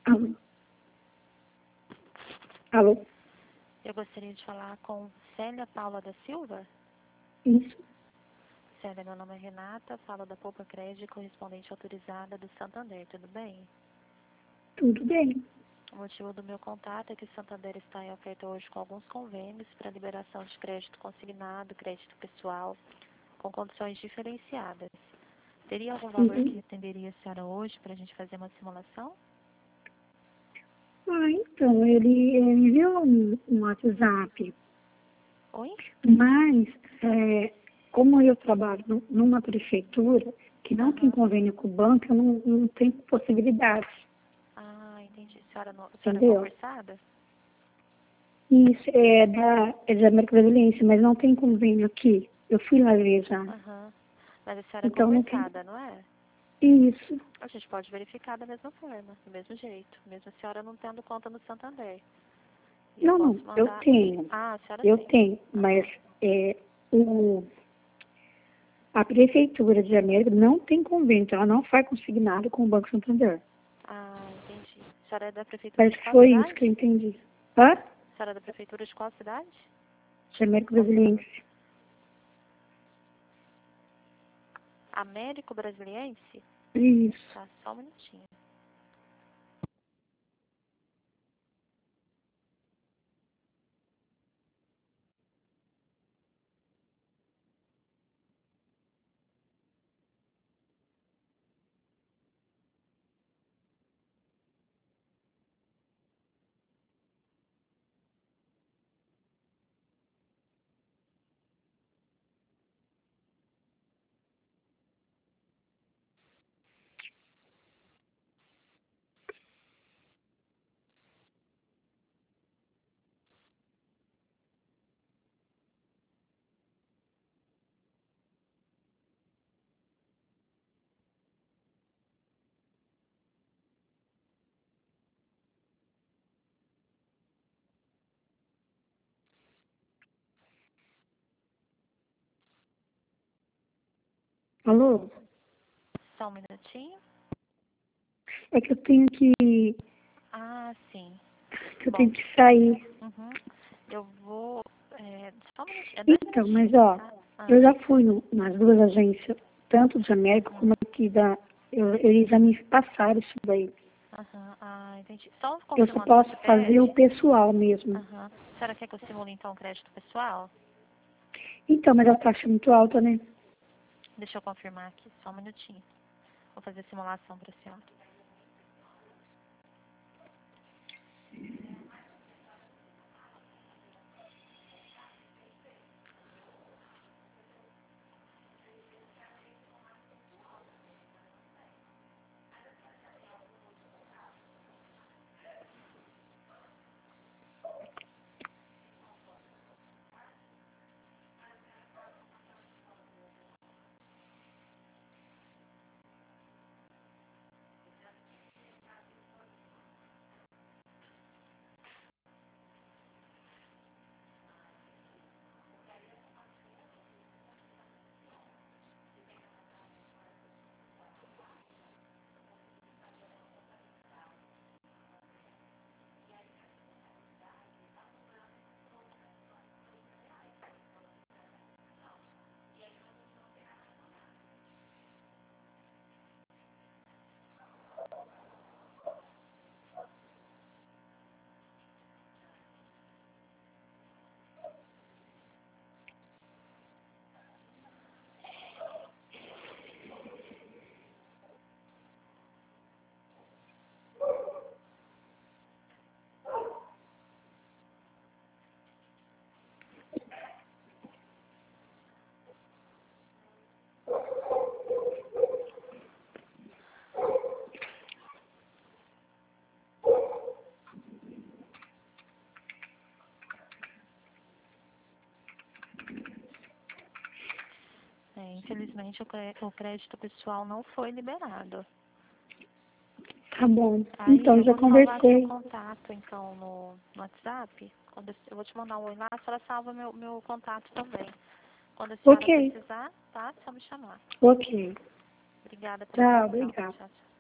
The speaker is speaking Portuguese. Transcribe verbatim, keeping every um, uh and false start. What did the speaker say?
Alô? Alô? Eu gostaria de falar com Célia Paula da Silva. Isso. Célia, meu nome é Renata, falo da Poupa Crédito, correspondente autorizada do Santander, tudo bem? Tudo bem. O motivo do meu contato é que o Santander está em oferta hoje com alguns convênios para liberação de crédito consignado, crédito pessoal, com condições diferenciadas. Teria algum valor Uhum. que atenderia a senhora hoje para a gente fazer uma simulação? Ah, então, ele, ele enviou um, um WhatsApp, Oi? mas é, como eu trabalho nu- numa prefeitura que não tem Aham. convênio com o banco, eu não, não tenho possibilidade, Ah, entendi. A senhora, não, a senhora é entendeu? concursada? Isso é da, é da América Brasileira, mas não tem convênio aqui. Eu fui lá ver já. Aham. Mas a senhora é Então, não tem. concursada, não é? Isso. A gente pode verificar da mesma forma, do mesmo jeito. Mesmo a senhora não tendo conta no Santander. E eu Não, posso não, eu mandar... tenho. Ah, a senhora Eu tem. tenho, mas Aham. é, o, a Prefeitura de América não tem convênio, então ela não faz consignado com o Banco Santander. Ah, entendi. A senhora é da prefeitura Mas de qual foi isso que eu cidade? entendi. Hã? A senhora é da prefeitura de qual cidade? De América Brasileira. Américo Brasiliense? Isso. Tá, só um minutinho. Alô? Só um minutinho. É que eu tenho que. Ah, sim. que eu Bom, tenho que sair. uhum. Eu vou... É, só um minutinho. É dois Então, mas minutinhos, ó, tá? eu Ah, já fui no- nas duas agências, tanto de América como uhum. aqui da. Eu, eles já me passaram isso daí. Aham, ah, entendi. Só Eu só confirmando o posso fazer o CEP. pessoal mesmo. Aham. A senhora quer que eu simule então o crédito pessoal? Então, mas a taxa é muito alta, né? Deixa eu confirmar aqui, só um minutinho. Vou fazer a simulação para a senhora. É, infelizmente o cré- o crédito pessoal não foi liberado. Tá bom. Aí Então, eu já vou salvar seu conversei. contato então no, no WhatsApp. Quando eu, eu vou te mandar um oi lá, a senhora salva meu, meu contato também. Quando a senhora Ok. precisar, tá? É só me chamar. Ok. Obrigada pela Tchau, atenção. obrigada. Tchau, tchau.